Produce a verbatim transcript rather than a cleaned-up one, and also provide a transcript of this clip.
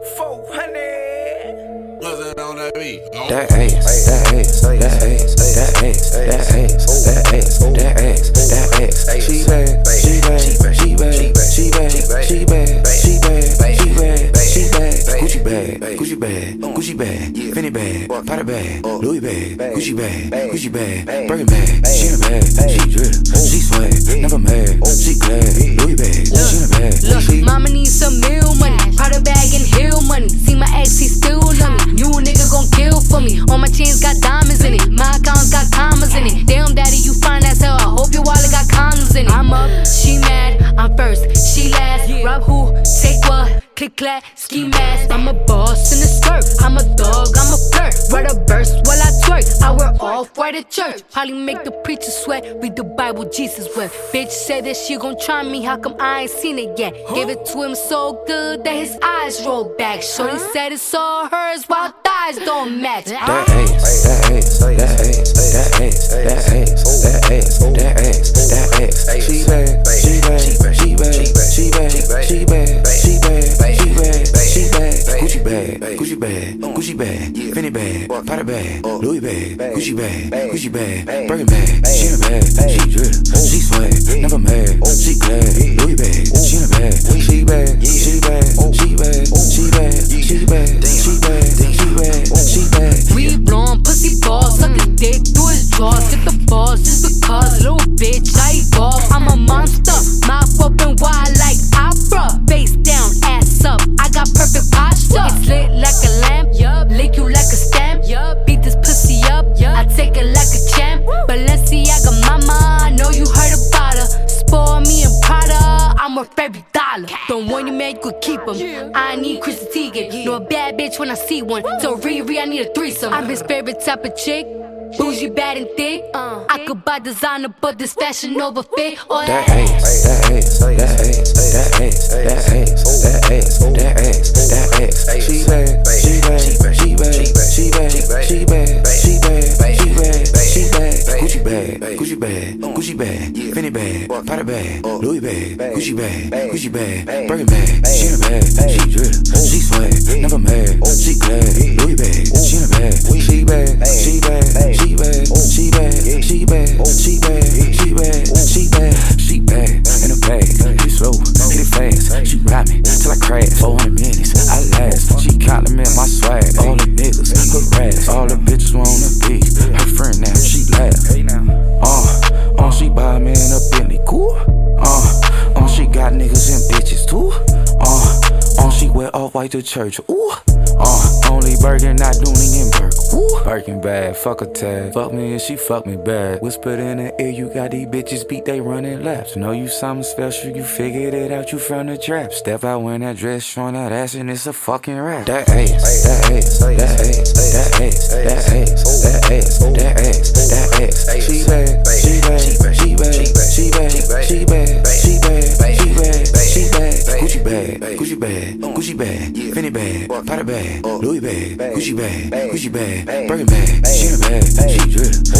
four hundred. Nothing on that beat. That ass, that ass, that ass, that ass, that ass, that ass, that ass, that ass. She bad, she bad, she bad, she bad, she bad, she bad, she bad, she bad. Gucci bag, Gucci bag, Gucci bag, Fendi bag, Prada bag, Louis bag, Gucci bag, Gucci bag, Birkin bag. She in a bag, she drip, she swag, never mad, she glad. Louis bag, she in a bag. Look, mama needs some meal money, Prada bag and hill money. See my ex, he still love me. You nigga gon' kill for me. All my chains got diamonds in it. My accounts got commas in it. Damn daddy, you fine as hell. I hope your wallet got condoms in it. I'm up, she mad, I'm first, she last. Rob who, take what, click clack, ski mask. I'm a boss in a skirt, I'm a dog, I'm a flirt. Write a verse while I twerk, I wear off-white at church. Probably make the preacher sweat, read the Bible, Jesus wept. Bitch said that she gon' try me, how come I ain't seen it yet? Gave it to him so good that his eyes rolled back. Shorty said it's all hers while thighs don't match. That ass, that ass, that ass, that ass, that ass, that ass, that ass, that ass. She bad, she bad, she bad, she bad, she bad, she bad, she bad, she bad. Gucci bag, Gucci bag, Gucci bag, Fendi bag, Prada bag, Louis bag, Gucci bag, Gucci bag, Birkin bag. She in a bag, she drip, she swag, never mad, she glad. Louis bag, she in a bag, she bad, she bad, she bad, she bad, she bad, she bad, she bad, she bad. We blowin' pussy balls, suck his dick through his drawers. Get the balls just because, little bitch, I evolve. I'm a monster, mouth open wide like opera. Face down, ass up, I got perfect posture. It's lit like a lamp, yup. Lick you like a stamp, yup. Beat this pussy up, yup. I take it like a champ. Balenciaga mama, I know you heard about her. Spoil me and Prada, I'm worth every dollar. Don't want you man, you could keep him. I need Chrissy Teigen, know a bad bitch when I see one. So Riri, I need a threesome. I'm his favorite type of chick. Bougie, bad and thick. Uh, I could buy designer, but this fashion over fit. Or that ass, that ass, that ass, that ass, that ass, that ass, that ass, that ass. She bad, she bad, she bad, she bad, she bad, she bad, she bad, she bad. Gucci bag, Gucci bag, Gucci bag, Fendi bag, Prada bag, Louis bag, Gucci bag, Gucci bag, Birkin bag. She in a bag, she drip, she swag, never mad, she glad. Louis bag, she in a bag, she bad, she bad. She bad, she bad, she bad, she bad, she bad, she bad, she bad, in a bag, she slow, hit it fast, she ride me till I crash, four hundred minutes, I last, she compliment my swag, all the niggas, harass, all the bitches wanna be, her friend now, she laugh, uh, uh, she buy me in a Bentley, cool, uh, uh, she got niggas and bitches too, uh, uh, she wear all white to church, ooh, uh, only Birkin, not Dooney and Burke. Woo. Birkin bad, fuck a tag. Fuck me and she fuck me bad. Whispered in the ear, you got these bitches beat, they running laps. Know you something special, you figured it out, you from the trap. Step out when that dress, showing that ass, and it's a fucking rap. That ass, that ass, that ass, that ass, that ass, that ass, that ass, that ass. She bad, she bad, she bad, she bad, she bad, she bad, she bad, she bad. Gucci bag, Gucci bag, Gucci bag, Fendi bag, Prada bag, Louis bag, Gucci bag, Gucci bag, Birkin bag. She in a bag, she drip,